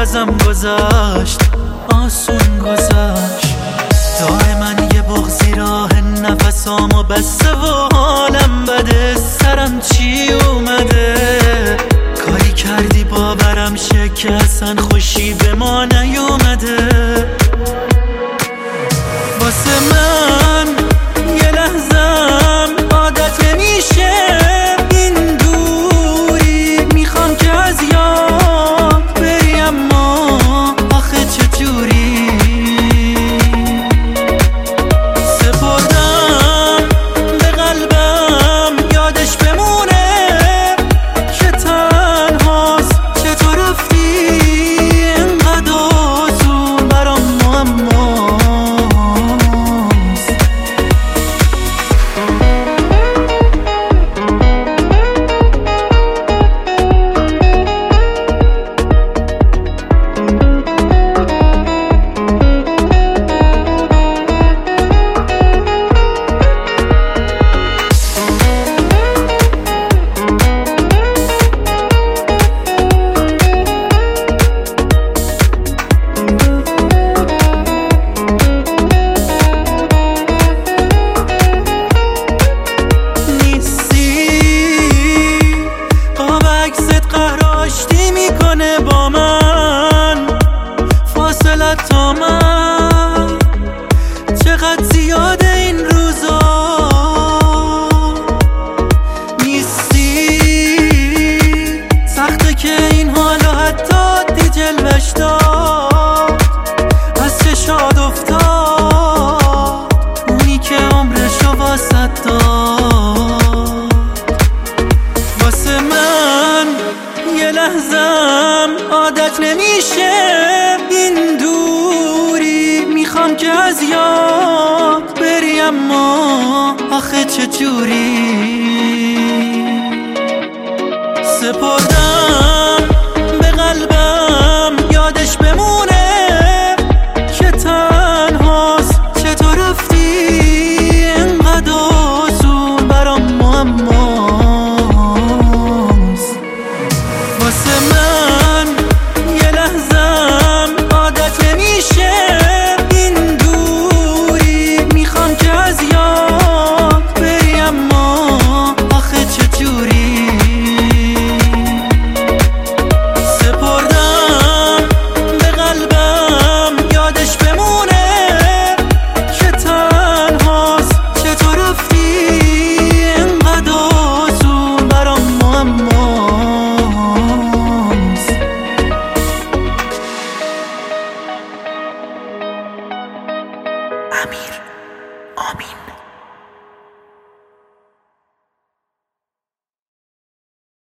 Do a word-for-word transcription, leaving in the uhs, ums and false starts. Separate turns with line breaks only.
ازم گذشت، آسون گذشت. دائما یه بغضی راه نفسامو بسته و حالم بده. سرم چی اومده؟ کاری کردی باورم شه که اصلا خوشی به ما نیومده. واسه من یه لحظم عادت نمیشه این دوری. میخوام که از یاد بری اما آخه چجوری؟ سپردم به قلبم یادش بمونه که تنهاست. چطور رفتی اینقدر آسون برام معماست. با من فاصلت تا من چقدر زیاده این روزا. نیستی سخته که این حالا حتی دی جلوش داد. از چشات افتاد اونی که عمرشو واسه داد. واسه من یه لحظم عادت نمیشه این دوری. میخوام که از یاد بری اما آخه چجوری؟ سپردم